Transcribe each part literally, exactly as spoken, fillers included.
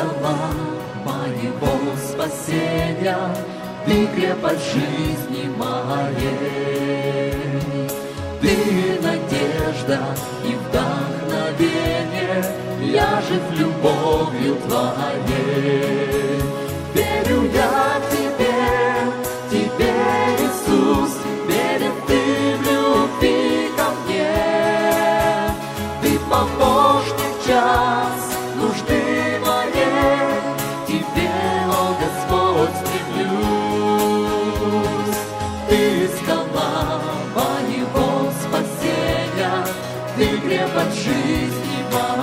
скала моего спасения, Ты крепость жизни моей. Ты надежда и вдохновение, я жив любовью Твоей. Верю я Тебе, Тебе, Иисус, верен Ты в любви ко мне. Ты помощник в час нужды моей, Тебе, о Господь, стремлюсь. Ты скала моего спасения, Ты крепость жизни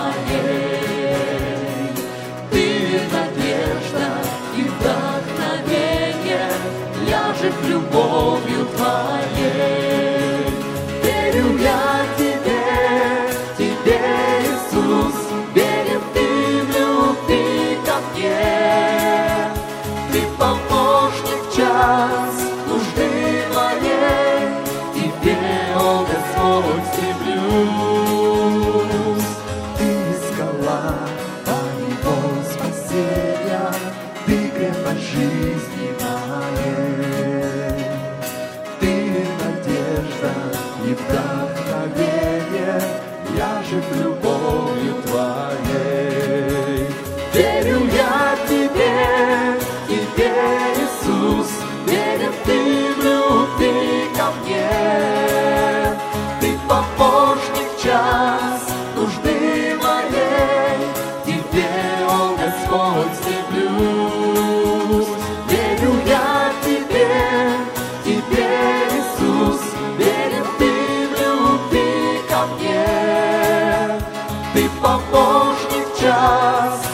моей. Ты надежда и вдохновение, я жив любовью Твоей. Верю я Тебе, Тебе, Иисус, верен Ты в любви ко мне. Ты помощник в час нужды моей, Тебе, о Господь, стремлюсь. Ты скала моего спасения, Ты крепость жизни моей. Ты надежда и вдохновение, я жив любовью Твоей. Верю я Тебе, Тебе, Иисус, верен Ты в любви ко мне. Ты помощник в час нужды моей, Тебе, о Господь, стремлюсь. Верю я Тебе, Тебе, Иисус, верен Ты в любви ко мне. Ты помощник в час